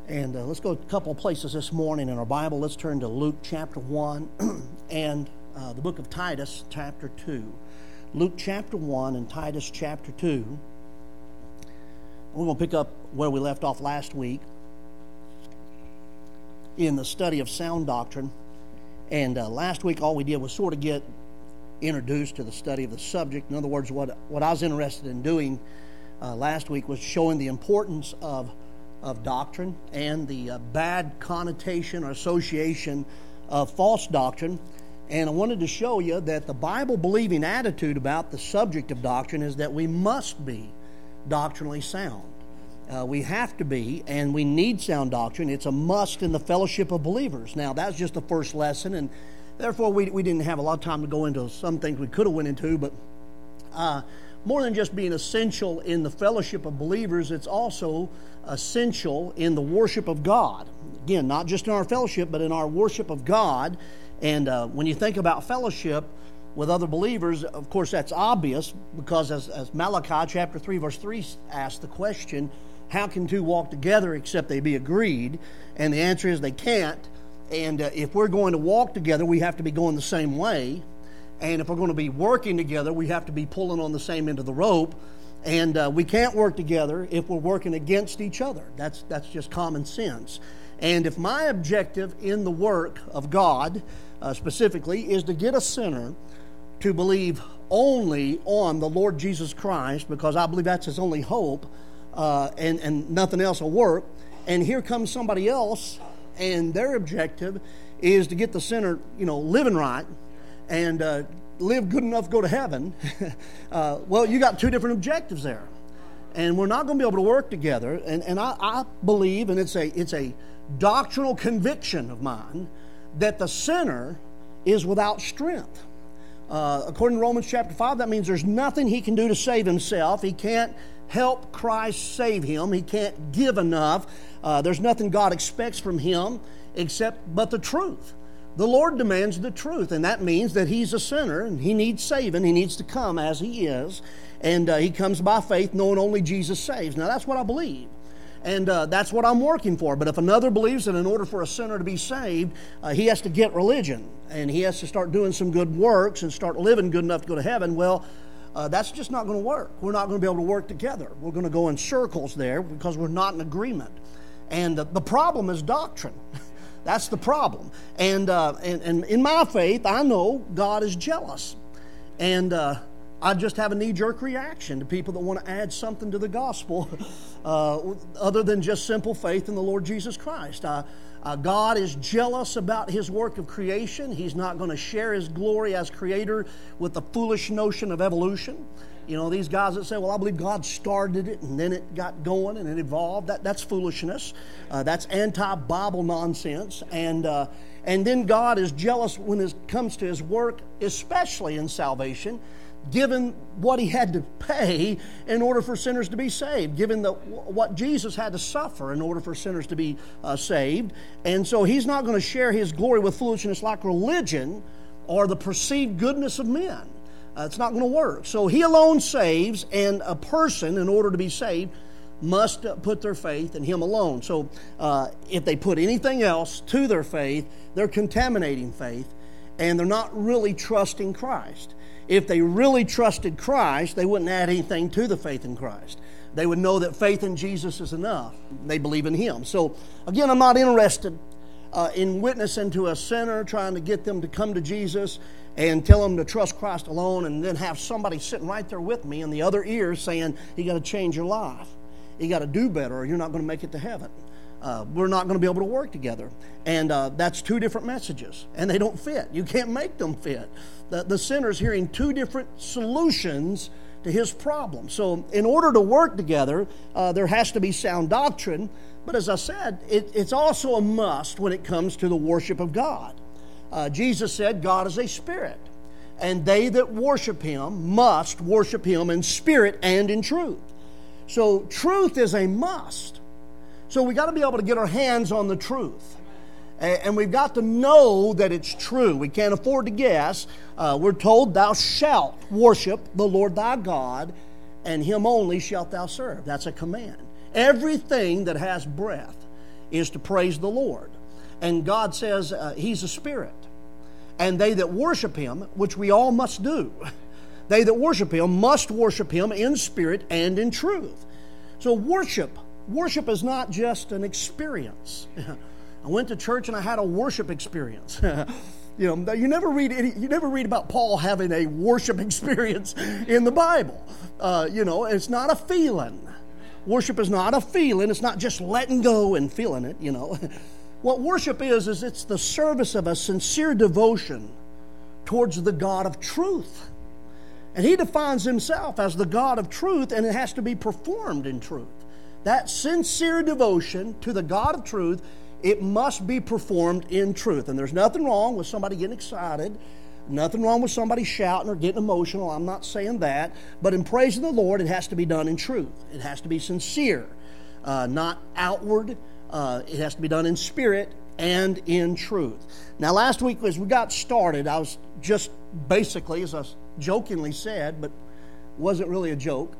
And let's go a couple of places this morning in our Bible. Let's turn to Luke chapter 1 and the book of Titus chapter 2. Luke chapter 1 and Titus chapter 2. We're going to pick up where we left off last week in the study of sound doctrine. And last week all we did was sort of get introduced to the study of the subject. In other words, what I was interested in doing last week was showing the importance of doctrine and the bad connotation or association of false doctrine. And I wanted to show you that the Bible-believing attitude about the subject of doctrine is that we must be doctrinally sound. We have to be, and we need sound doctrine. It's a must in the fellowship of believers. Now, that's just the first lesson, and therefore we didn't have a lot of time to go into some things we could have went into, but more than just being essential in the fellowship of believers, it's also essential in the worship of God. Again, not just in our fellowship, but in our worship of God. And when you think about fellowship with other believers, of course, that's obvious because as Malachi chapter 3, verse 3 asks the question, how can two walk together except they be agreed? And the answer is they can't. And if we're going to walk together, we have to be going the same way. And if we're going to be working together, we have to be pulling on the same end of the rope. And we can't work together if we're working against each other. That's just common sense. And if my objective in the work of God, specifically, is to get a sinner to believe only on the Lord Jesus Christ, because I believe that's his only hope, and nothing else will work, and here comes somebody else, and their objective is to get the sinner, living right, and live good enough to go to heaven, well, you got two different objectives there. And we're not going to be able to work together. And I believe, and it's a doctrinal conviction of mine, that the sinner is without strength. According to Romans chapter 5, that means there's nothing he can do to save himself. He can't help Christ save him. He can't give enough. There's nothing God expects from him except but the truth. The Lord demands the truth, and that means that he's a sinner, and he needs saving. He needs to come as he is, and he comes by faith, knowing only Jesus saves. Now, that's what I believe, and that's what I'm working for. But if another believes that in order for a sinner to be saved, he has to get religion, and he has to start doing some good works and start living good enough to go to heaven, well, that's just not going to work. We're not going to be able to work together. We're going to go in circles there because we're not in agreement. And the problem is doctrine. That's the problem. And in my faith, I know God is jealous. And I just have a knee-jerk reaction to people that want to add something to the gospel other than just simple faith in the Lord Jesus Christ. God is jealous about his work of creation. He's not going to share his glory as creator with the foolish notion of evolution. These guys that say, well, I believe God started it and then it got going and it evolved. That's foolishness. That's anti-Bible nonsense. And then God is jealous when it comes to his work, especially in salvation, given what he had to pay in order for sinners to be saved, given what Jesus had to suffer in order for sinners to be saved. And so he's not going to share his glory with foolishness like religion or the perceived goodness of men. It's not going to work. So he alone saves, and a person, in order to be saved, must put their faith in him alone. So if they put anything else to their faith, they're contaminating faith, and they're not really trusting Christ. If they really trusted Christ, they wouldn't add anything to the faith in Christ. They would know that faith in Jesus is enough. They believe in him. So again, I'm not interested in witnessing to a sinner, trying to get them to come to Jesus and tell them to trust Christ alone, and then have somebody sitting right there with me in the other ear saying, you got to change your life. You got to do better or you're not going to make it to heaven. We're not going to be able to work together. And that's two different messages, and they don't fit. You can't make them fit. The sinner's hearing two different solutions to his problem. So in order to work together, there has to be sound doctrine. But as I said, it's also a must when it comes to the worship of God. Jesus said God is a spirit, and they that worship him must worship him in spirit and in truth. So truth is a must. So we got to be able to get our hands on the truth. And we've got to know that it's true. We can't afford to guess. We're told, thou shalt worship the Lord thy God, and him only shalt thou serve. That's a command. Everything that has breath is to praise the Lord. And God says He's a spirit. And they that worship Him, which we all must do, they that worship Him must worship Him in spirit and in truth. So worship is not just an experience. I went to church and I had a worship experience. You never read about Paul having a worship experience in the Bible. It's not a feeling. Worship is not a feeling. It's not just letting go and feeling it, What worship is it's the service of a sincere devotion towards the God of truth. And He defines Himself as the God of truth, and it has to be performed in truth. That sincere devotion to the God of truth, it must be performed in truth. And there's nothing wrong with somebody getting excited, nothing wrong with somebody shouting or getting emotional. I'm not saying that. But in praising the Lord, it has to be done in truth. It has to be sincere, not outward. It has to be done in spirit and in truth. Now, last week as we got started, I was just basically, as I jokingly said, but wasn't really a joke,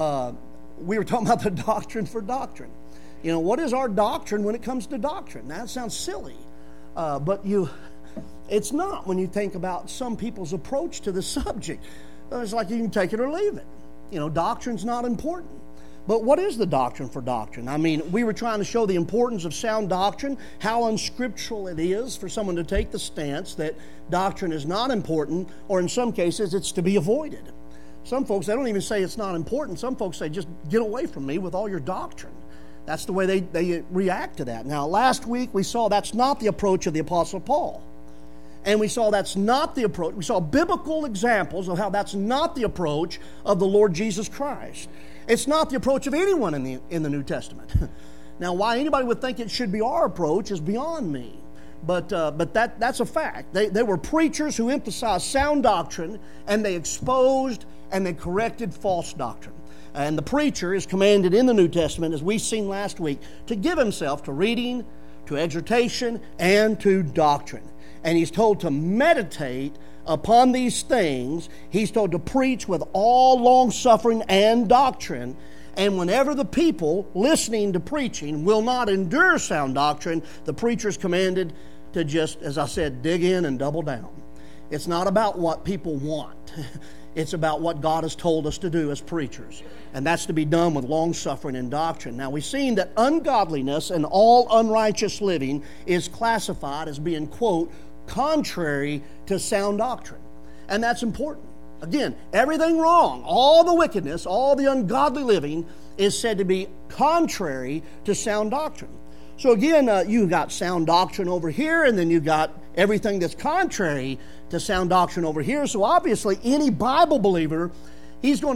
we were talking about the doctrine for doctrine. What is our doctrine when it comes to doctrine? That sounds silly, but it's not when you think about some people's approach to the subject. It's like you can take it or leave it. Doctrine's not important. But what is the doctrine for doctrine? I mean, we were trying to show the importance of sound doctrine, how unscriptural it is for someone to take the stance that doctrine is not important, or in some cases, it's to be avoided. Some folks, they don't even say it's not important. Some folks say, just get away from me with all your doctrine. That's the way they react to that. Now, last week we saw that's not the approach of the Apostle Paul. And we saw that's not the approach. We saw biblical examples of how that's not the approach of the Lord Jesus Christ. It's not the approach of anyone in the New Testament. Now, why anybody would think it should be our approach is beyond me. But that's a fact. They were preachers who emphasized sound doctrine, and they exposed and they corrected false doctrine. And the preacher is commanded in the New Testament, as we've seen last week, to give himself to reading, to exhortation, and to doctrine. And he's told to meditate upon these things. He's told to preach with all long-suffering and doctrine. And whenever the people listening to preaching will not endure sound doctrine, the preacher is commanded to just, as I said, dig in and double down. It's not about what people want. It's about what God has told us to do as preachers. And that's to be done with long-suffering and doctrine. Now, we've seen that ungodliness and all unrighteous living is classified as being, quote, contrary to sound doctrine. And that's important. Again, everything wrong, all the wickedness, all the ungodly living is said to be contrary to sound doctrine. So again, you've got sound doctrine over here, and then you've got everything that's contrary to sound doctrine over here. So obviously, any Bible believer, she is going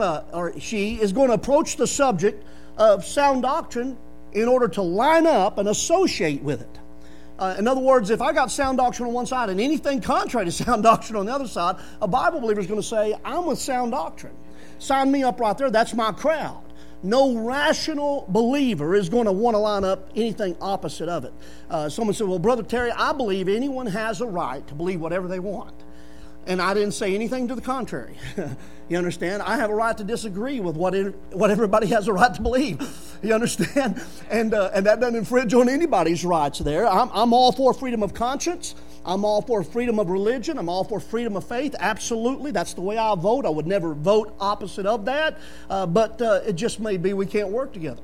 to approach the subject of sound doctrine in order to line up and associate with it. In other words, if I got sound doctrine on one side and anything contrary to sound doctrine on the other side, a Bible believer is going to say, I'm with sound doctrine. Sign me up right there. That's my crowd. No rational believer is going to want to line up anything opposite of it. Someone said, well, Brother Terry, I believe anyone has a right to believe whatever they want. And I didn't say anything to the contrary. You understand? I have a right to disagree with what everybody has a right to believe. You understand? And that doesn't infringe on anybody's rights there. I'm all for freedom of conscience. I'm all for freedom of religion. I'm all for freedom of faith. Absolutely. That's the way I vote. I would never vote opposite of that. But it just may be we can't work together.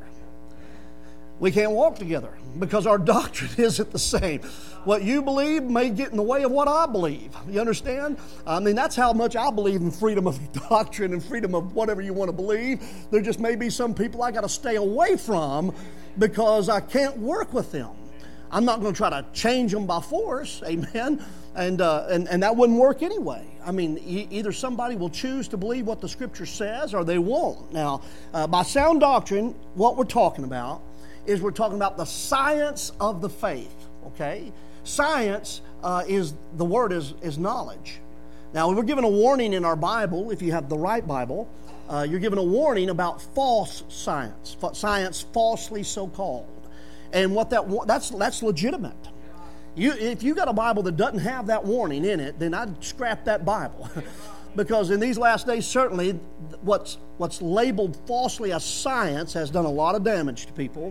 We can't walk together because our doctrine isn't the same. What you believe may get in the way of what I believe. You understand? I mean, that's how much I believe in freedom of doctrine and freedom of whatever you want to believe. There just may be some people I got to stay away from because I can't work with them. I'm not going to try to change them by force, amen? And that wouldn't work anyway. I mean, either somebody will choose to believe what the Scripture says or they won't. Now, by sound doctrine, what we're talking about is we're talking about the science of the faith, okay? Science is knowledge. Now, we're given a warning in our Bible, if you have the right Bible, you're given a warning about false science, science falsely so-called. And that's legitimate. If you got a Bible that doesn't have that warning in it, then I'd scrap that Bible. Because in these last days, certainly, what's labeled falsely as science has done a lot of damage to people.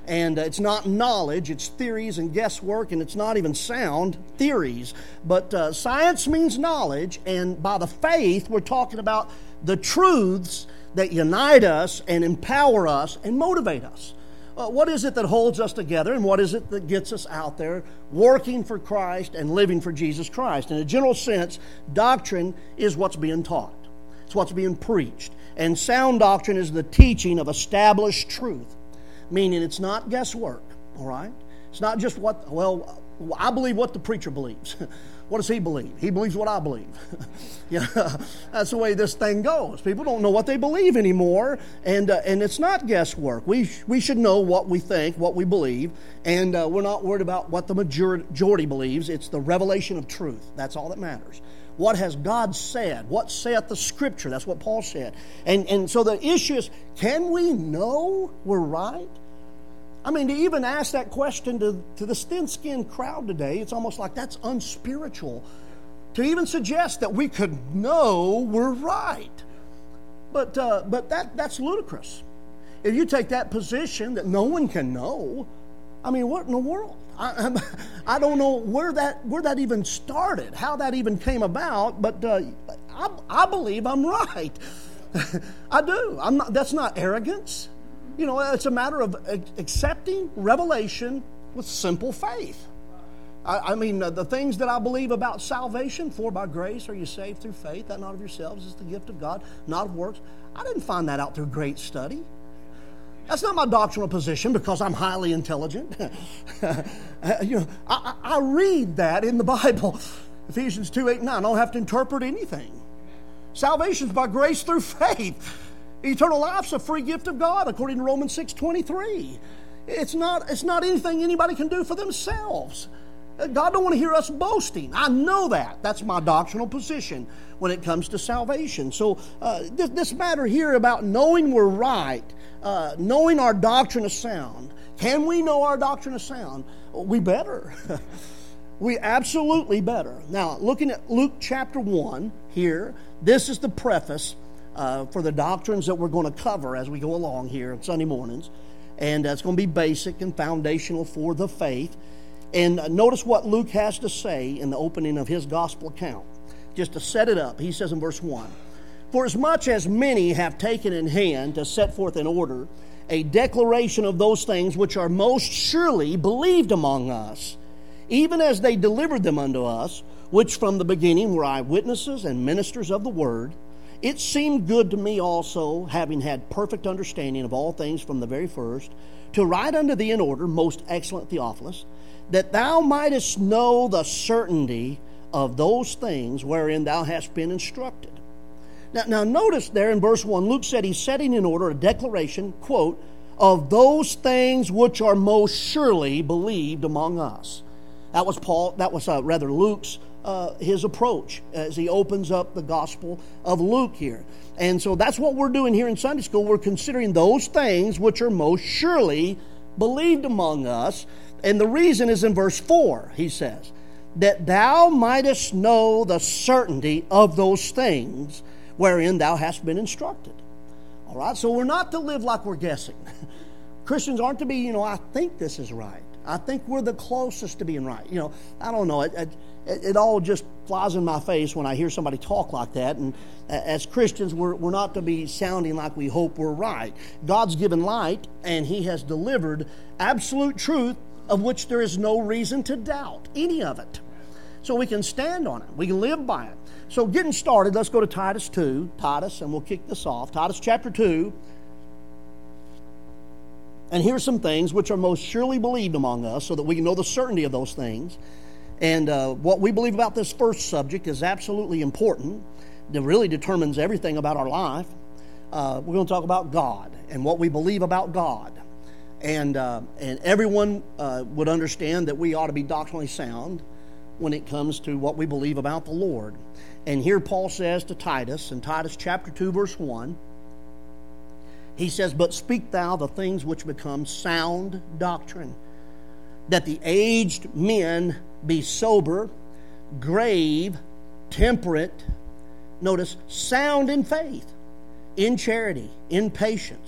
And it's not knowledge, it's theories and guesswork, and it's not even sound theories. But science means knowledge, and by the faith, we're talking about the truths that unite us and empower us and motivate us. What is it that holds us together, and what is it that gets us out there working for Christ and living for Jesus Christ? In a general sense, doctrine is what's being taught. It's what's being preached. And sound doctrine is the teaching of established truth, meaning it's not guesswork, all right? It's not just I believe what the preacher believes. What does he believe? He believes what I believe. That's the way this thing goes. People don't know what they believe anymore, and it's not guesswork. We should know what we think, what we believe, and we're not worried about what the majority believes. It's the revelation of truth. That's all that matters. What has God said? What saith the Scripture? That's what Paul said. And so the issue is, can we know we're right? I mean, to even ask that question to the thin-skinned crowd today, it's almost like that's unspiritual. To even suggest that we could know we're right. But that's ludicrous. If you take that position that no one can know, I mean, what in the world? I don't know where that even started, how that even came about, but I believe I'm right. I do. That's not arrogance. It's a matter of accepting revelation with simple faith. I mean, the things that I believe about salvation, for by grace are you saved through faith, that not of yourselves is the gift of God, not of works. I didn't find that out through great study. That's not my doctrinal position because I'm highly intelligent. I read that in the Bible. Ephesians 2:8-9. I don't have to interpret anything. Salvation is by grace through faith. Eternal life's a free gift of God, according to Romans 6:23. It's not anything anybody can do for themselves. God don't want to hear us boasting. I know that. That's my doctrinal position when it comes to salvation. So this matter here about knowing we're right, knowing our doctrine is sound. Can we know our doctrine is sound? We better. We absolutely better. Now, looking at Luke chapter 1 here, this is the preface for the doctrines that we're going to cover as we go along here on Sunday mornings. And it's going to be basic and foundational for the faith. And notice what Luke has to say in the opening of his gospel account. Just to set it up, he says in verse 1, "For as much as many have taken in hand to set forth in order a declaration of those things which are most surely believed among us, even as they delivered them unto us, which from the beginning were eyewitnesses and ministers of the word, it seemed good to me also, having had perfect understanding of all things from the very first, to write unto thee in order, most excellent Theophilus, that thou mightest know the certainty of those things wherein thou hast been instructed." Now notice there in verse 1, Luke said he's setting in order a declaration, quote, "of those things which are most surely believed among us." That was Luke's his approach as he opens up the Gospel of Luke here. And so that's what we're doing here in Sunday school. We're considering those things which are most surely believed among us. And the reason is in verse 4, he says, "that thou mightest know the certainty of those things wherein thou hast been instructed." All right, so we're not to live like we're guessing. Christians aren't to be, I think this is right. I think we're the closest to being right. I don't know. It all just flies in my face when I hear somebody talk like that. And as Christians, we're not to be sounding like we hope we're right. God's given light, and He has delivered absolute truth of which there is no reason to doubt any of it. So we can stand on it. We can live by it. So getting started, let's go to Titus 2. Titus, and we'll kick this off. Titus chapter 2. And here's some things which are most surely believed among us so that we can know the certainty of those things. And what we believe about this first subject is absolutely important. It really determines everything about our life. We're going to talk about God and what we believe about God. And everyone would understand that we ought to be doctrinally sound when it comes to what we believe about the Lord. And here Paul says to Titus, in Titus chapter 2, verse 1, he says, "But speak thou the things which become sound doctrine, that the aged men be sober, grave, temperate," notice, "sound in faith, in charity, in patience.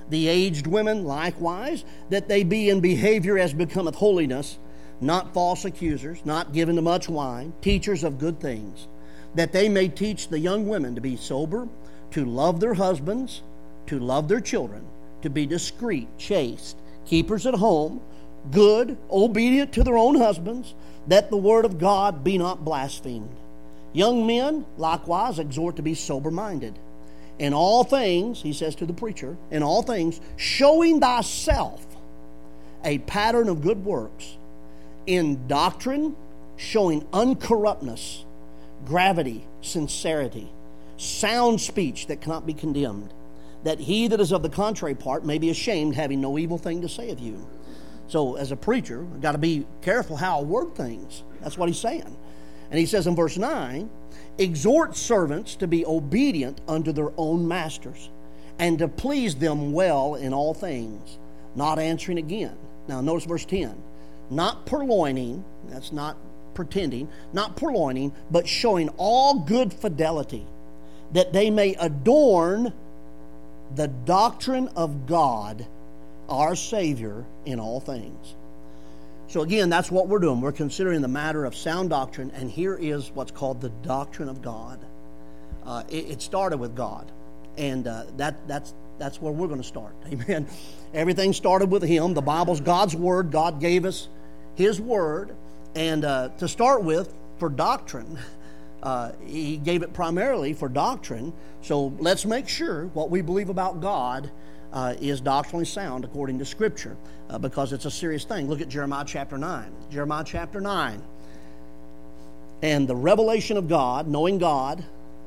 The aged women likewise, that they be in behavior as becometh holiness, not false accusers, not given to much wine, teachers of good things, that they may teach the young women to be sober, to love their husbands, to love their children, to be discreet, chaste, keepers at home, good, obedient to their own husbands, that the word of God be not blasphemed. Young men likewise exhort to be sober-minded. In all things, he says to the preacher, in all things, showing thyself a pattern of good works, in doctrine, showing uncorruptness, gravity, sincerity, sound speech that cannot be condemned, that he that is of the contrary part may be ashamed, having no evil thing to say of you. So as a preacher, I've got to be careful how I word things. That's what he's saying. And he says in verse 9, exhort servants to be obedient unto their own masters, and to please them well in all things, not answering again. Now notice verse 10. Not purloining, that's not pretending, not purloining, but showing all good fidelity, that they may adorn the doctrine of God, our Savior, in all things. So again, that's what we're doing. We're considering the matter of sound doctrine, and here is what's called the doctrine of God. It started with God, and that's where we're going to start. Amen. Everything started with Him. The Bible's God's Word. God gave us His Word, and to start with, for doctrine, He gave it primarily for doctrine. So let's make sure what we believe about God is doctrinally sound according to Scripture, because it's a serious thing. Look at Jeremiah chapter 9. Jeremiah chapter 9. And the revelation of God, knowing God,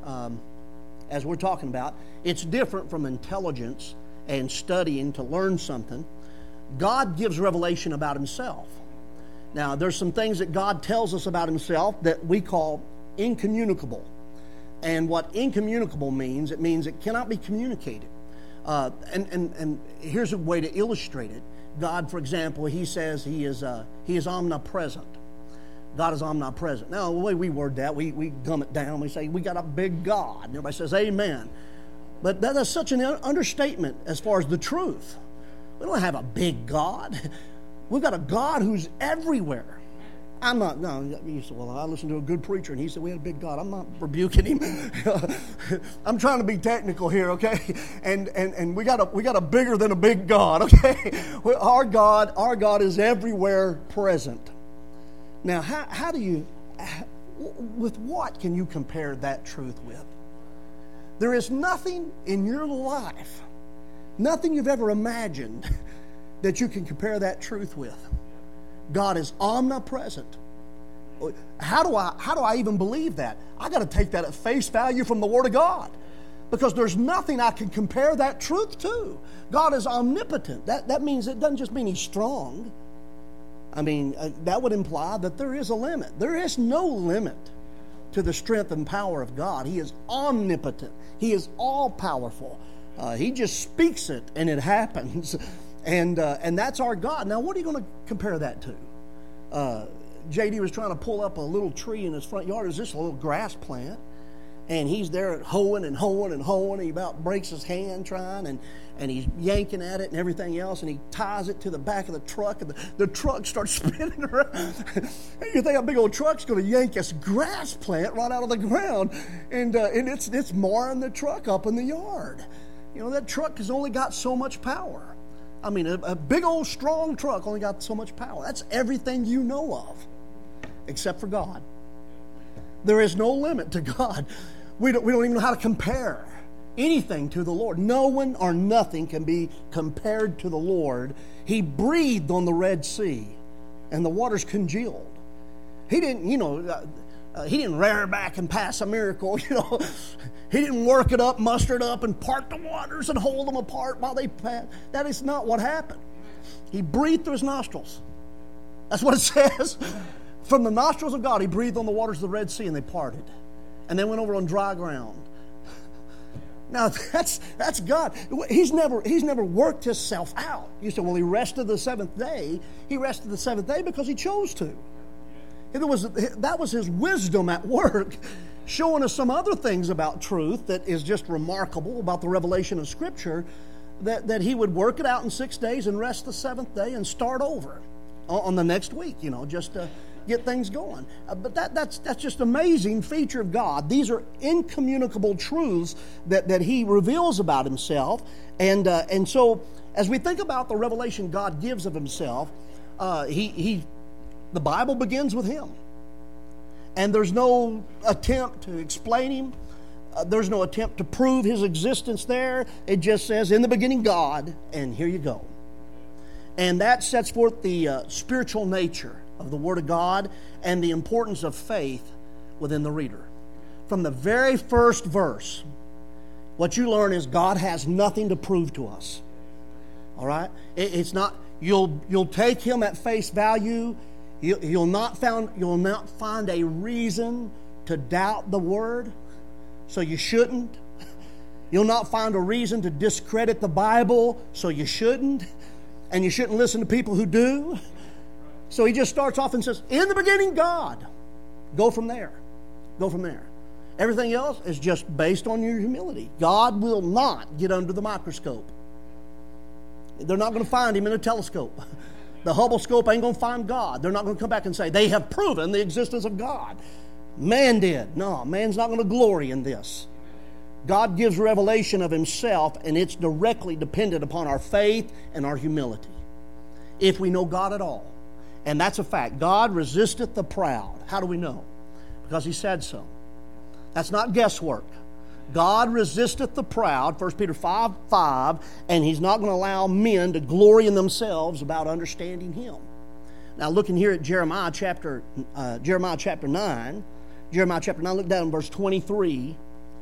as we're talking about, it's different from intelligence and studying to learn something. God gives revelation about Himself. Now, there's some things that God tells us about Himself that we call incommunicable. And what incommunicable means, it means it cannot be communicated. And here's a way to illustrate it. God, for example, He says He is omnipresent. God is omnipresent. Now, the way we word that, we dumb it down. We say, we got a big God. And everybody says, amen. But that is such an understatement as far as the truth. We don't have a big God. We've got a God who's everywhere. You said, well, I listened to a good preacher, and he said we had a big God. I'm not rebuking him. I'm trying to be technical here, okay? And we got a bigger than a big God, okay? Our God is everywhere present. Now, how do you, with what can you compare that truth with? There is nothing in your life, nothing you've ever imagined, that you can compare that truth with. God is omnipresent. How do I even believe that? I got to take that at face value from the Word of God, because there's nothing I can compare that truth to. God is omnipotent. That means, it doesn't just mean He's strong. I mean, that would imply that there is a limit. There is no limit to the strength and power of God. He is omnipotent. He is all-powerful. He just speaks it, and it happens. And that's our God. Now, what are you going to compare that to? J.D. was trying to pull up a little tree in his front yard. It's just a little grass plant. And he's there hoeing and hoeing and hoeing. He about breaks his hand trying, and he's yanking at it and everything else. And he ties it to the back of the truck, and the truck starts spinning around. You think a big old truck's going to yank this grass plant right out of the ground. And it's marring the truck up in the yard. You know, that truck has only got so much power. I mean, a big old strong truck only got so much power. That's everything you know of, except for God. There is no limit to God. We don't even know how to compare anything to the Lord. No one or nothing can be compared to the Lord. He breathed on the Red Sea, and the waters congealed. He didn't, He didn't rear back and pass a miracle, He didn't work it up, muster it up, and part the waters and hold them apart while they pass. That is not what happened. He breathed through His nostrils. That's what it says. From the nostrils of God, He breathed on the waters of the Red Sea, and they parted. And they went over on dry ground. Now, that's God. He's never worked Himself out. You say, well, He rested the seventh day. He rested the seventh day because He chose to. That was His wisdom at work, showing us some other things about truth that is just remarkable about the revelation of Scripture. that he would work it out in 6 days and rest the seventh day and start over on the next week, just to get things going. But that's just an amazing feature of God. These are incommunicable truths that he reveals about himself. And so as we think about the revelation God gives of himself, the Bible begins with him. And there's no attempt to explain him. There's no attempt to prove his existence there. It just says, in the beginning, God, and here you go. And that sets forth the spiritual nature of the Word of God and the importance of faith within the reader. From the very first verse, what you learn is God has nothing to prove to us. All right? It's not, you'll take him at face value. You'll not find a reason to doubt the Word, so you shouldn't. You'll not find a reason to discredit the Bible, so you shouldn't. And you shouldn't listen to people who do. So he just starts off and says, in the beginning, God. Go from there. Go from there. Everything else is just based on your humility. God will not get under the microscope. They're not going to find him in a telescope. The Hubble scope ain't going to find God. They're not going to come back and say, they have proven the existence of God. Man did. No, man's not going to glory in this. God gives revelation of himself, and it's directly dependent upon our faith and our humility, if we know God at all. And that's a fact. God resisteth the proud. How do we know? Because he said so. That's not guesswork. God resisteth the proud, 1 Peter 5:5, and he's not going to allow men to glory in themselves about understanding him. Now, looking here at Jeremiah chapter 9. Jeremiah chapter 9, look down in verse 23.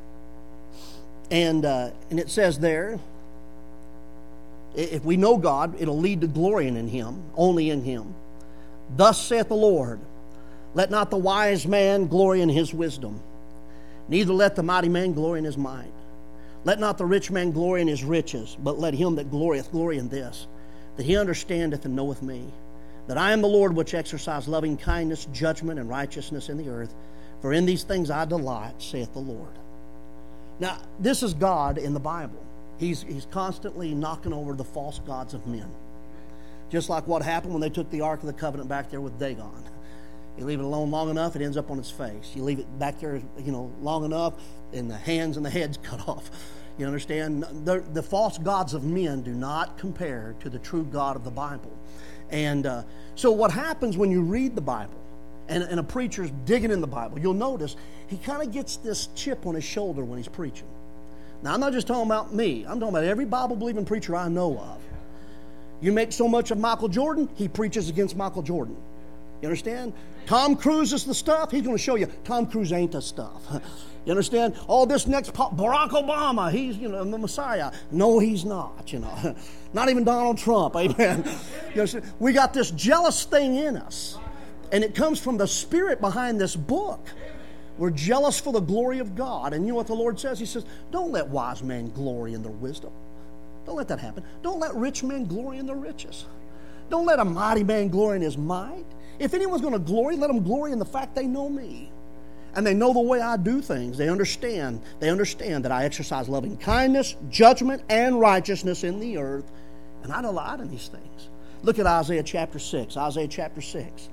And it says there, if we know God, it'll lead to glorying in him, only in him. Thus saith the Lord, let not the wise man glory in his wisdom, neither let the mighty man glory in his might. Let not the rich man glory in his riches, but let him that glorieth glory in this, that he understandeth and knoweth me, that I am the Lord which exercise loving kindness, judgment, and righteousness in the earth. For in these things I delight, saith the Lord. Now, this is God in the Bible. He's constantly knocking over the false gods of men. Just like what happened when they took the Ark of the Covenant back there with Dagon. You leave it alone long enough, it ends up on its face. You leave it back there, long enough, and the hands and the head's cut off. You understand? The false gods of men do not compare to the true God of the Bible. And so what happens when you read the Bible, and a preacher's digging in the Bible, you'll notice he kind of gets this chip on his shoulder when he's preaching. Now, I'm not just talking about me. I'm talking about every Bible-believing preacher I know of. You make so much of Michael Jordan, he preaches against Michael Jordan. You understand? Tom Cruise is the stuff. He's going to show you Tom Cruise ain't the stuff. You understand? Oh, this next Barack Obama, he's, the Messiah. No, he's not, Not even Donald Trump, amen. We got this jealous thing in us. And it comes from the spirit behind this book. We're jealous for the glory of God. And you know what the Lord says? He says, don't let wise men glory in their wisdom. Don't let that happen. Don't let rich men glory in their riches. Don't let a mighty man glory in his might. If anyone's going to glory, let them glory in the fact they know me. And they know the way I do things. They understand that I exercise loving kindness, judgment, and righteousness in the earth. And I delight in these things. Look at Isaiah chapter 6. Isaiah chapter 6.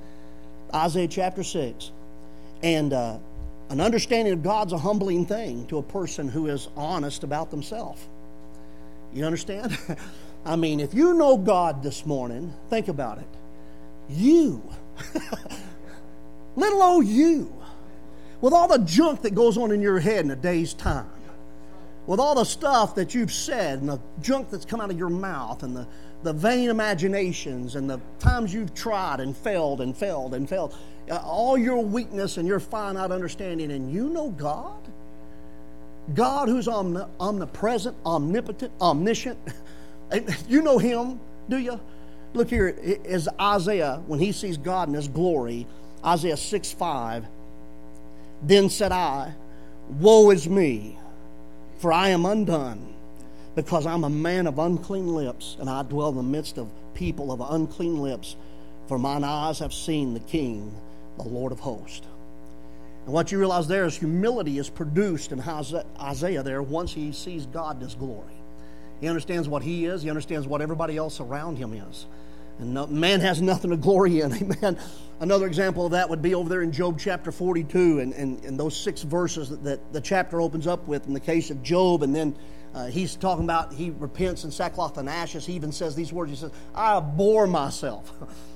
And an understanding of God's a humbling thing to a person who is honest about themselves. You understand? I mean, if you know God this morning, think about it. You, little old you, with all the junk that goes on in your head in a day's time, with all the stuff that you've said and the junk that's come out of your mouth and the vain imaginations and the times you've tried and failed, all your weakness and your finite understanding, and you know God? God who's omnipresent, omnipotent, omniscient. You know him, do you? Look here, is Isaiah, when he sees God in his glory, Isaiah 6:5, then said I, woe is me, for I am undone, because I'm a man of unclean lips, and I dwell in the midst of people of unclean lips, for mine eyes have seen the King, the Lord of hosts. And what you realize there is humility is produced in Isaiah there once he sees God in his glory. He understands what he is. He understands what everybody else around him is. And man has nothing to glory in. Amen. Another example of that would be over there in Job chapter 42 and those 6 verses that the chapter opens up with in the case of Job. And then he's talking about he repents in sackcloth and ashes. He even says these words. He says, I abhor myself.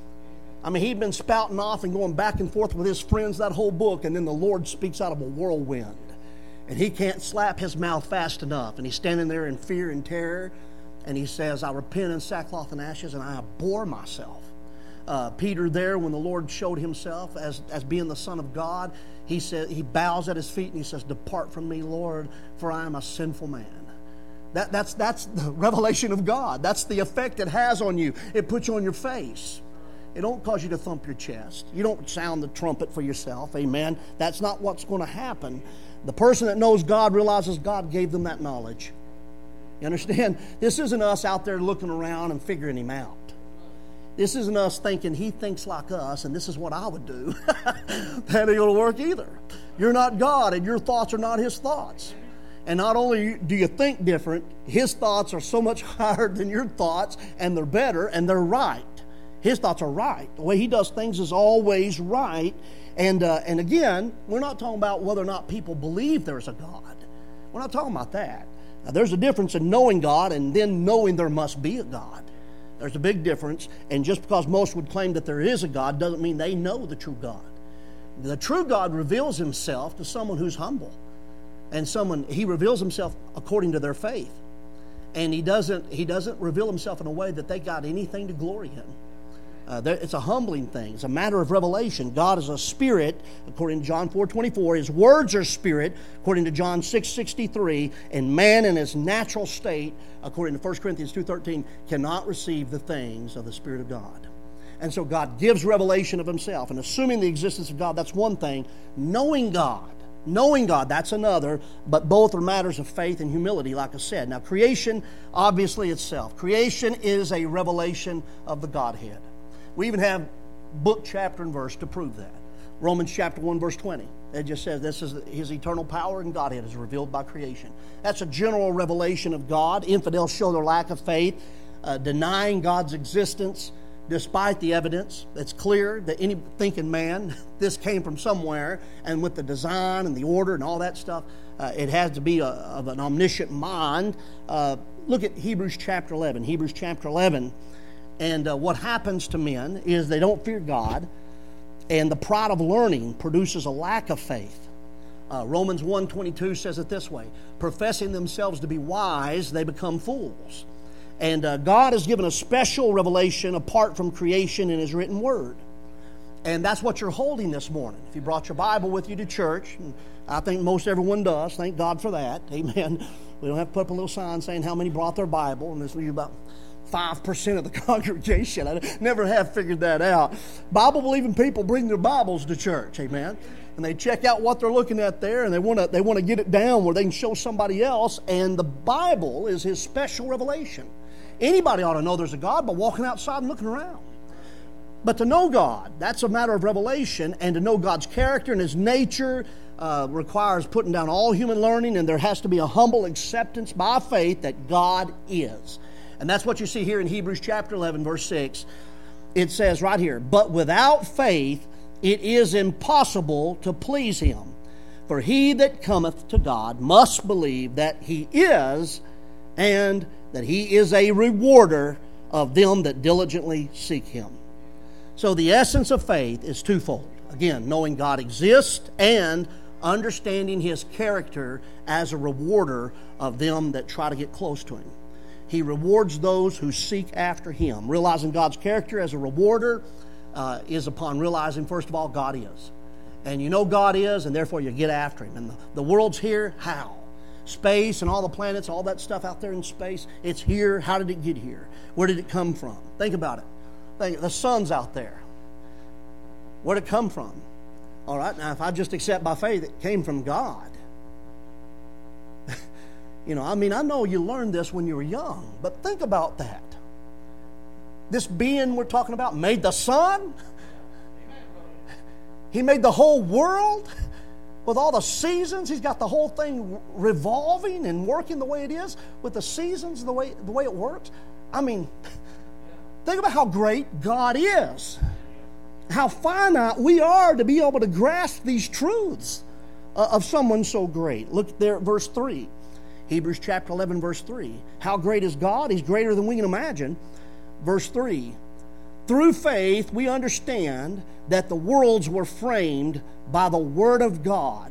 I mean, he'd been spouting off and going back and forth with his friends that whole book. And then the Lord speaks out of a whirlwind. And he can't slap his mouth fast enough. And he's standing there in fear and terror. And he says, I repent in sackcloth and ashes, and I abhor myself. Peter there, when the Lord showed himself as being the Son of God, he said, he bows at his feet and he says, depart from me, Lord, for I am a sinful man. That's the revelation of God. That's the effect it has on you. It puts you on your face. It don't cause you to thump your chest. You don't sound the trumpet for yourself. Amen. That's not what's going to happen. The person that knows God realizes God gave them that knowledge. You understand? This isn't us out there looking around and figuring him out. This isn't us thinking he thinks like us and this is what I would do. That ain't going to work either. You're not God and your thoughts are not his thoughts. And not only do you think different, his thoughts are so much higher than your thoughts, and they're better and they're right. His thoughts are right. The way he does things is always right. And again, we're not talking about whether or not people believe there's a God. We're not talking about that. Now, there's a difference in knowing God and then knowing there must be a God. There's a big difference, and just because most would claim that there is a God doesn't mean they know the true God. The true God reveals himself to someone who's humble, and he reveals himself according to their faith. And he doesn't reveal himself in a way that they got anything to glory in. It's a humbling thing. It's a matter of revelation. God is a spirit, according to John 4:24. His words are spirit, according to John 6:63. And man in his natural state, according to 1 Corinthians 2:13, cannot receive the things of the Spirit of God. And so God gives revelation of himself. And assuming the existence of God, that's one thing. Knowing God, that's another. But both are matters of faith and humility, like I said. Now, creation, obviously itself. Creation is a revelation of the Godhead. We even have book, chapter, and verse to prove that. Romans chapter 1, verse 20. It just says this is his eternal power and Godhead is revealed by creation. That's a general revelation of God. Infidels show their lack of faith, denying God's existence despite the evidence. It's clear that any thinking man, this came from somewhere, and with the design and the order and all that stuff, it has to be of an omniscient mind. Look at Hebrews chapter 11. Hebrews chapter 11. And what happens to men is they don't fear God, and the pride of learning produces a lack of faith. Romans 1:22 says it this way, professing themselves to be wise, they become fools. And God has given a special revelation apart from creation in his written word. And that's what you're holding this morning. If you brought your Bible with you to church, and I think most everyone does, thank God for that, amen. We don't have to put up a little sign saying how many brought their Bible, and there's about 5% of the congregation. I never have figured that out. Bible-believing people bring their Bibles to church, amen. And they check out what they're looking at there, and they want to get it down where they can show somebody else. And the Bible is his special revelation. Anybody ought to know there's a God by walking outside and looking around. But to know God, that's a matter of revelation, and to know God's character and his nature requires putting down all human learning, and there has to be a humble acceptance by faith that God is. And that's what you see here in Hebrews chapter 11, verse 6. It says right here, but without faith it is impossible to please him. For he that cometh to God must believe that he is, and that he is a rewarder of them that diligently seek him. So the essence of faith is twofold. Again, knowing God exists and understanding his character as a rewarder of them that try to get close to him. He rewards those who seek after him. Realizing God's character as a rewarder is upon realizing, first of all, God is. And you know God is, and therefore you get after him. And the world's here, how? Space and all the planets, all that stuff out there in space, it's here. How did it get here? Where did it come from? Think about it. The sun's out there. Where did it come from? All right, now if I just accept by faith it came from God. I know you learned this when you were young, but think about that. This being we're talking about made the sun. He made the whole world. with all the seasons. He's got the whole thing revolving and working the way it is with the seasons, the way it works. I mean, think about how great God is. How finite we are to be able to grasp these truths of someone so great. Look there at verse 3. Hebrews chapter 11, verse 3. How great is God? He's greater than we can imagine. Verse 3. Through faith, we understand that the worlds were framed by the Word of God.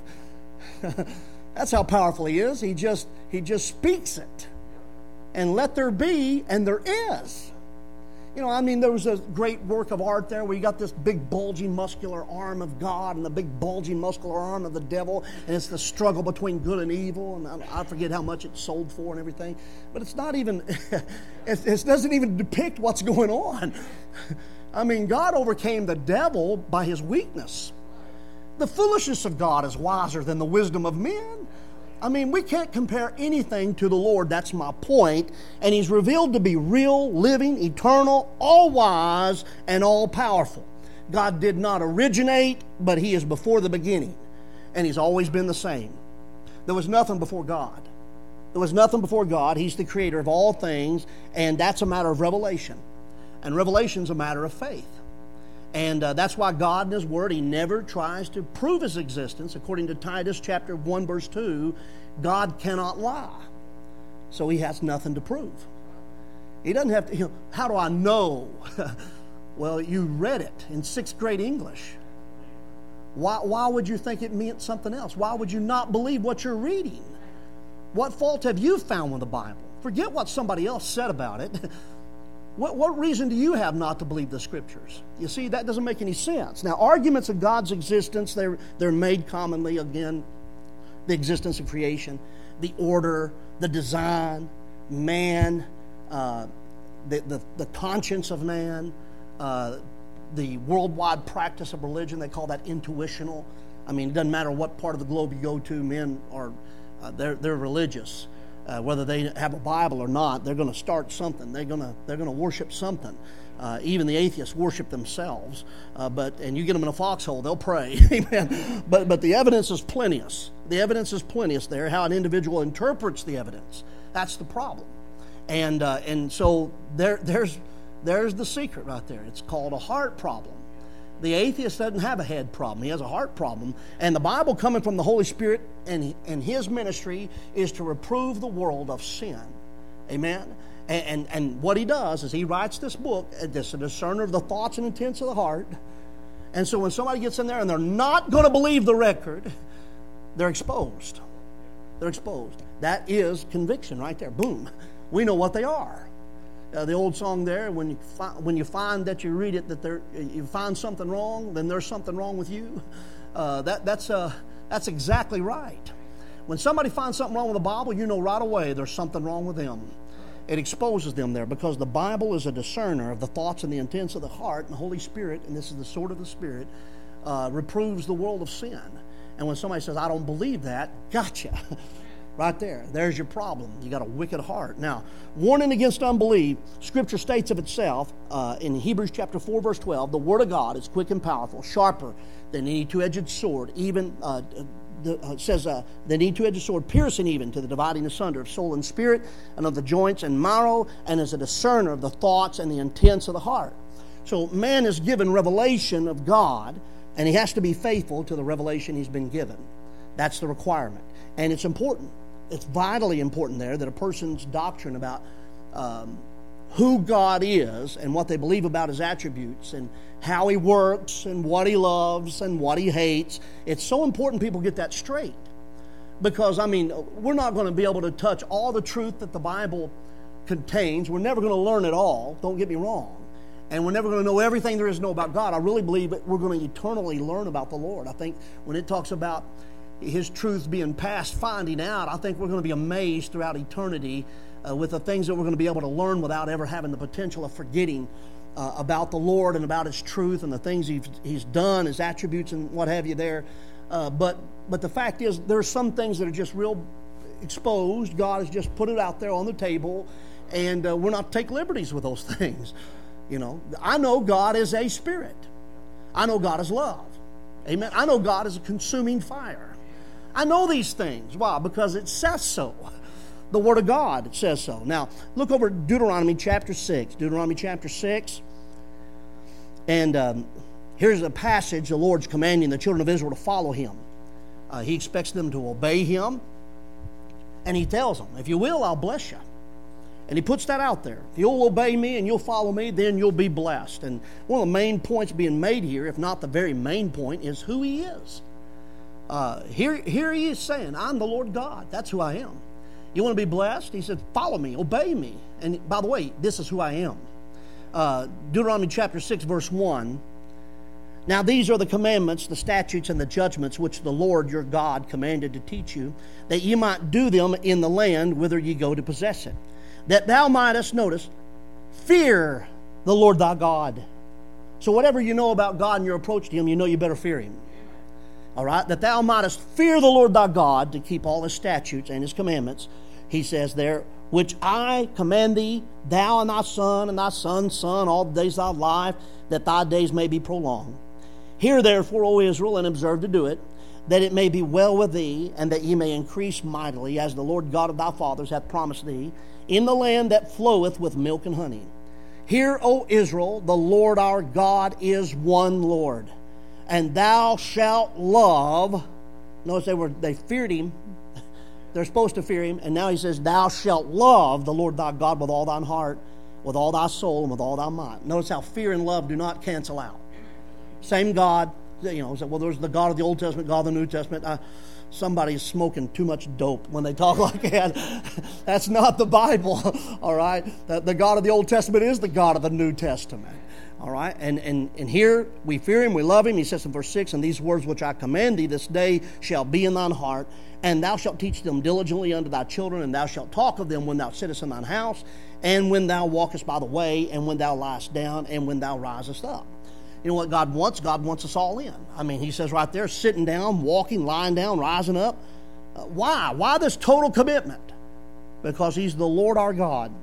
That's how powerful He is. He just speaks it. And let there be, and there is. You know, I mean, there was a great work of art there where you got this big bulging muscular arm of God and the big bulging muscular arm of the devil, and it's the struggle between good and evil, and I forget how much it sold for and everything. But it's not even, it doesn't even depict what's going on. I mean, God overcame the devil by His weakness. The foolishness of God is wiser than the wisdom of men. I mean, we can't compare anything to the Lord. That's my point. And He's revealed to be real, living, eternal, all-wise, and all-powerful. God did not originate, but He is before the beginning. And He's always been the same. There was nothing before God. There was nothing before God. He's the creator of all things, and that's a matter of revelation. And revelation's a matter of faith. And that's why God in His Word, He never tries to prove His existence. According to Titus chapter 1, verse 2, God cannot lie. So He has nothing to prove. He doesn't have to, how do I know? Well, you read it in 6th grade English. Why would you think it meant something else? Why would you not believe what you're reading? What fault have you found with the Bible? Forget what somebody else said about it. What reason do you have not to believe the Scriptures? You see, that doesn't make any sense. Now, arguments of God's existence, they're made commonly, again, the existence of creation, the order, the design, man, the conscience of man, the worldwide practice of religion. They call that intuitional. I mean, it doesn't matter what part of the globe you go to, men are they're religious. Whether they have a Bible or not, they're going to start something. They're going to worship something. Even the atheists worship themselves. And you get them in a foxhole, they'll pray. Amen. But the evidence is plenteous. The evidence is plenteous there. How an individual interprets the evidence, that's the problem. And so there's the secret right there. It's called a heart problem. The atheist doesn't have a head problem. He has a heart problem. And the Bible, coming from the Holy Spirit and His ministry, is to reprove the world of sin. Amen? And what He does is He writes this book, this a discerner of the thoughts and intents of the heart. And so when somebody gets in there and they're not going to believe the record, they're exposed. They're exposed. That is conviction right there. Boom. We know what they are. The old song there, when you find that you read it, that you find something wrong, then there's something wrong with you. That's exactly right. When somebody finds something wrong with the Bible, you know right away there's something wrong with them. It exposes them there because the Bible is a discerner of the thoughts and the intents of the heart, and the Holy Spirit, and this is the sword of the Spirit, reproves the world of sin. And when somebody says, I don't believe that, gotcha. Right there. There's your problem. You got a wicked heart. Now, warning against unbelief, Scripture states of itself in Hebrews chapter 4, verse 12, the Word of God is quick and powerful, sharper than any two-edged sword, even says the two-edged sword, piercing even to the dividing asunder of soul and spirit, and of the joints and marrow, and is a discerner of the thoughts and the intents of the heart. So man is given revelation of God, and he has to be faithful to the revelation he's been given. That's the requirement. And it's important. It's vitally important there that a person's doctrine about who God is and what they believe about His attributes and how He works and what He loves and what He hates. It's so important people get that straight. Because, I mean, we're not going to be able to touch all the truth that the Bible contains. We're never going to learn it all, don't get me wrong. And we're never going to know everything there is to know about God. I really believe that we're going to eternally learn about the Lord. I think when it talks about His truths being past finding out, I think we're going to be amazed throughout eternity with the things that we're going to be able to learn without ever having the potential of forgetting about the Lord and about His truth and the things He's done, His attributes and what have you there. But the fact is, there are some things that are just real exposed. God has just put it out there on the table, and we're not to take liberties with those things. You know, I know God is a spirit. I know God is love. Amen. I know God is a consuming fire. I know these things. Why? Because it says so. The Word of God says so. Now, look over at Deuteronomy chapter 6. Deuteronomy chapter 6. And here's a passage the Lord's commanding the children of Israel to follow Him. He expects them to obey Him. And He tells them, if you will, I'll bless you. And He puts that out there. If you'll obey me and you'll follow me, then you'll be blessed. And one of the main points being made here, if not the very main point, is who He is. Here He is saying, I'm the Lord God. That's who I am. You want to be blessed? He said, follow me, obey me. And by the way, this is who I am. Deuteronomy chapter 6, verse 1. Now these are the commandments, the statutes, and the judgments which the Lord your God commanded to teach you, that ye might do them in the land whither ye go to possess it. That thou mightest, notice, fear the Lord thy God. So whatever you know about God and your approach to Him, you know you better fear Him. All right? That thou mightest fear the Lord thy God, to keep all His statutes and His commandments, He says there, which I command thee, thou and thy son's son, all the days of thy life, that thy days may be prolonged. Hear therefore, O Israel, and observe to do it, that it may be well with thee, and that ye may increase mightily, as the Lord God of thy fathers hath promised thee, in the land that floweth with milk and honey. Hear, O Israel, the Lord our God is one Lord, and thou shalt love. Notice they feared Him. They're supposed to fear Him. And now He says, thou shalt love the Lord thy God with all thine heart, with all thy soul, and with all thy might. Notice how fear and love do not cancel out. Same God. Well, there's the God of the Old Testament, God of the New Testament. Somebody's smoking too much dope when they talk like that. That's not the Bible, all right? The God of the Old Testament is the God of the New Testament, all right? And here we fear Him, we love Him. He says in verse 6, and these words which I command thee this day shall be in thine heart, and thou shalt teach them diligently unto thy children, and thou shalt talk of them when thou sittest in thine house, and when thou walkest by the way, and when thou liest down, and when thou risest up. You know what God wants? God wants us all in. I mean, He says right there, sitting down, walking, lying down, rising up. Why? Why this total commitment? Because He's the Lord our God,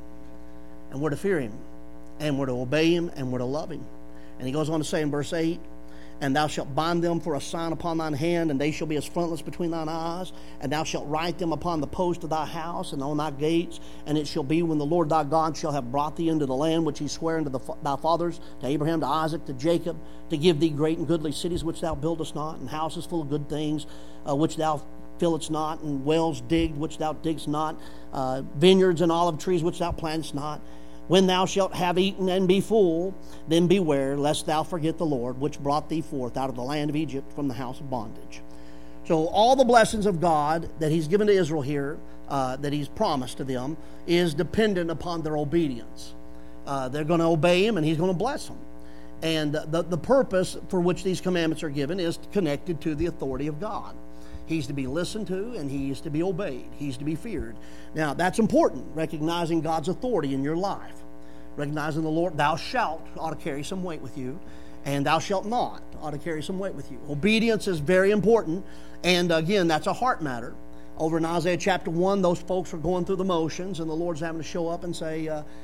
and we're to fear Him, and we're to obey Him, and we're to love Him. And He goes on to say in verse 8, and thou shalt bind them for a sign upon thine hand, and they shall be as frontlets between thine eyes, and thou shalt write them upon the post of thy house and on thy gates. And it shall be when the Lord thy God shall have brought thee into the land which He sware unto thy fathers, to Abraham, to Isaac, to Jacob, to give thee great and goodly cities which thou buildest not, and houses full of good things which thou fillest not, and wells digged which thou diggest not, vineyards and olive trees which thou plantest not. When thou shalt have eaten and be full, then beware lest thou forget the Lord, which brought thee forth out of the land of Egypt from the house of bondage. So all the blessings of God that He's given to Israel here, that He's promised to them, is dependent upon their obedience. They're going to obey Him, and He's going to bless them. And the purpose for which these commandments are given is connected to the authority of God. He's to be listened to, and He is to be obeyed. He's to be feared. Now, that's important, recognizing God's authority in your life. Recognizing the Lord, thou shalt ought to carry some weight with you, and thou shalt not ought to carry some weight with you. Obedience is very important, and again, that's a heart matter. Over in Isaiah chapter 1, those folks are going through the motions, and the Lord's having to show up and say,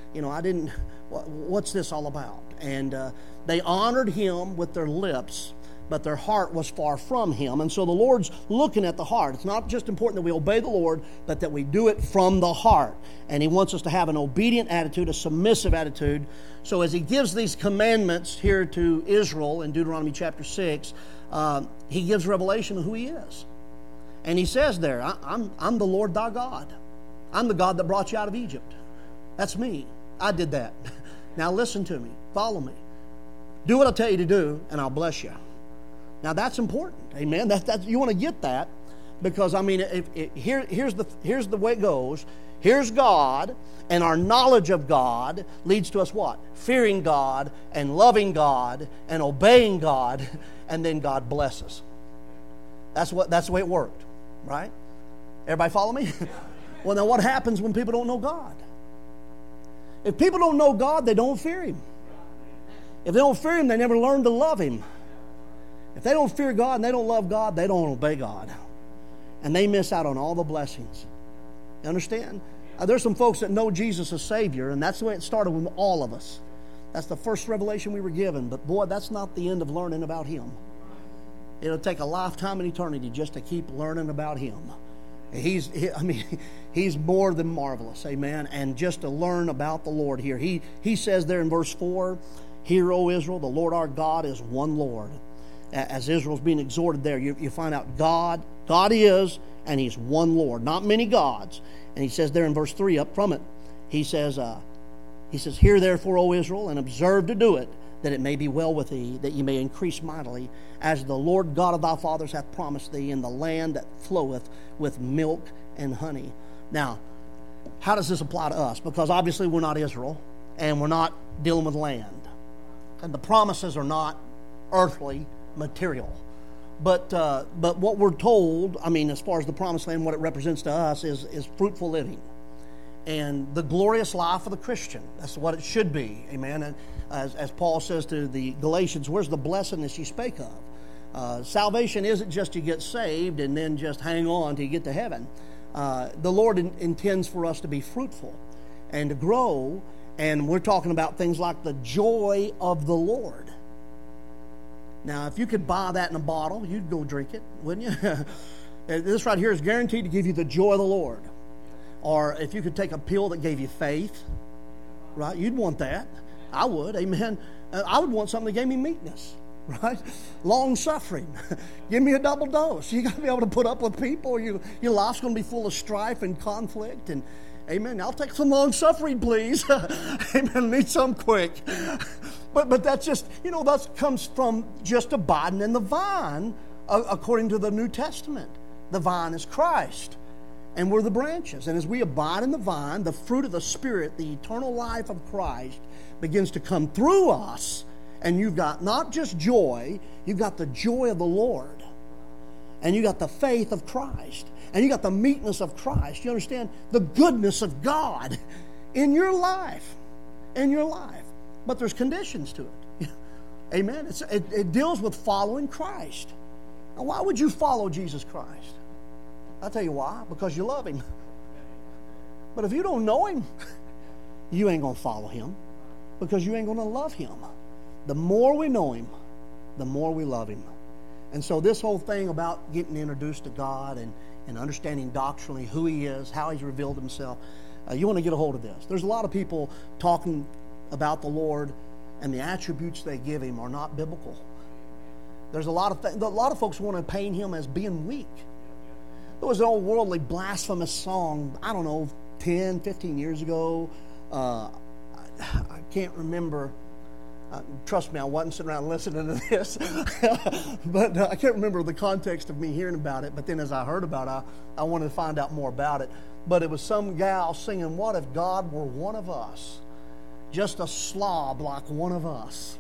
what's this all about? And they honored Him with their lips, but their heart was far from Him. And so the Lord's looking at the heart. It's not just important that we obey the Lord, but that we do it from the heart. And He wants us to have an obedient attitude, a submissive attitude. So as He gives these commandments here to Israel in Deuteronomy chapter 6, He gives revelation of who He is. And He says there, I'm the Lord thy God. I'm the God that brought you out of Egypt. That's me. I did that. Now listen to me. Follow me. Do what I tell you to do, and I'll bless you. Now that's important, amen. You want to get that, because I mean, here's the way it goes. Here's God, and our knowledge of God leads to us what? Fearing God and loving God and obeying God, and then God blesses. That's the way it worked, right? Everybody follow me? Well, now what happens when people don't know God? If people don't know God, they don't fear Him. If they don't fear Him, they never learn to love Him. If they don't fear God and they don't love God, they don't obey God. And they miss out on all the blessings. You understand? There's some folks that know Jesus as Savior, and that's the way it started with all of us. That's the first revelation we were given. But boy, that's not the end of learning about Him. It'll take a lifetime and eternity just to keep learning about Him. He's more than marvelous, amen. And just to learn about the Lord here. He says there in verse 4, "Hear, O Israel, the Lord our God is one Lord." As Israel's being exhorted there, you find out God is, and He's one Lord, not many gods. And He says there in verse 3 up from it, He says, "Hear therefore, O Israel, and observe to do it, that it may be well with thee, that ye may increase mightily, as the Lord God of thy fathers hath promised thee, in the land that floweth with milk and honey." Now, how does this apply to us? Because obviously we're not Israel, and we're not dealing with land. And the promises are not earthly, material. But what we're told, as far as the promised land, what it represents to us is fruitful living. And the glorious life of the Christian. That's what it should be. Amen. And as Paul says to the Galatians, where's the blessedness you spake of? Salvation isn't just you get saved and then just hang on till you get to heaven. The Lord intends for us to be fruitful and to grow. And we're talking about things like the joy of the Lord. Now, if you could buy that in a bottle, you'd go drink it, wouldn't you? This right here is guaranteed to give you the joy of the Lord. Or if you could take a pill that gave you faith, right? You'd want that. I would, amen. I would want something that gave me meekness, right? Long suffering. Give me a double dose. You got to be able to put up with people. Your life's going to be full of strife and conflict. And amen. I'll take some long suffering, please. Amen. Need some quick. But that's just, that comes from just abiding in the vine, according to the New Testament. The vine is Christ, and we're the branches. And as we abide in the vine, the fruit of the Spirit, the eternal life of Christ, begins to come through us. And you've got not just joy, you've got the joy of the Lord. And you got the faith of Christ. And you got the meekness of Christ. You understand? The goodness of God in your life. In your life. But there's conditions to it. Amen. It deals with following Christ. Now, why would you follow Jesus Christ? I'll tell you why. Because you love Him. But if you don't know Him, you ain't going to follow Him. Because you ain't going to love Him. The more we know Him, the more we love Him. And so this whole thing about getting introduced to God and understanding doctrinally who He is, how He's revealed Himself, you want to get a hold of this. There's a lot of people talking about the Lord, and the attributes they give Him are not biblical. There's a lot of folks want to paint Him as being weak. There was an old worldly blasphemous song, 10, 15 years ago. I can't remember. Trust me, I wasn't sitting around listening to this. But I can't remember the context of me hearing about it. But then as I heard about it, I wanted to find out more about it. But it was some gal singing, "What if God were one of us? Just a slob like one of us."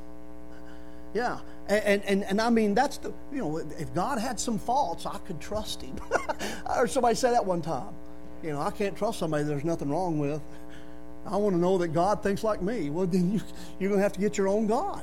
Yeah. And that's the, if God had some faults, I could trust Him. I heard somebody say that one time. I can't trust somebody there's nothing wrong with. I want to know that God thinks like me. Well, then you're going to have to get your own God.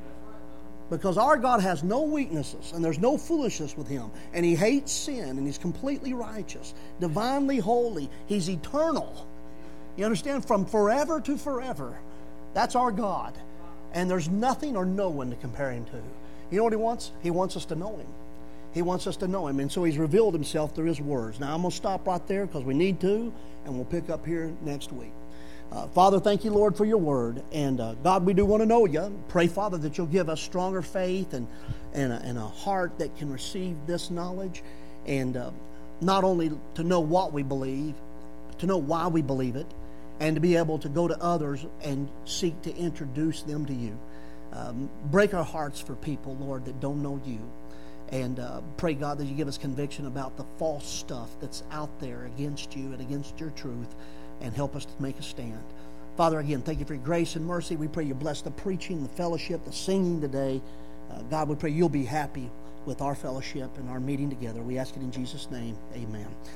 Because our God has no weaknesses, and there's no foolishness with Him. And He hates sin, and He's completely righteous, divinely holy. He's eternal. You understand? From forever to forever. That's our God. And there's nothing or no one to compare Him to. You know what He wants? He wants us to know Him. He wants us to know Him. And so He's revealed Himself through His words. Now I'm going to stop right there because we need to, and we'll pick up here next week. Father, thank You, Lord, for Your word. And God, we do want to know You. Pray, Father, that You'll give us stronger faith and a heart that can receive this knowledge. And not only to know what we believe, to know why we believe it, and to be able to go to others and seek to introduce them to You. Break our hearts for people, Lord, that don't know You. And pray, God, that You give us conviction about the false stuff that's out there against You and against Your truth, and help us to make a stand. Father, again, thank You for Your grace and mercy. We pray You bless the preaching, the fellowship, the singing today. God, we pray You'll be happy with our fellowship and our meeting together. We ask it in Jesus' name. Amen.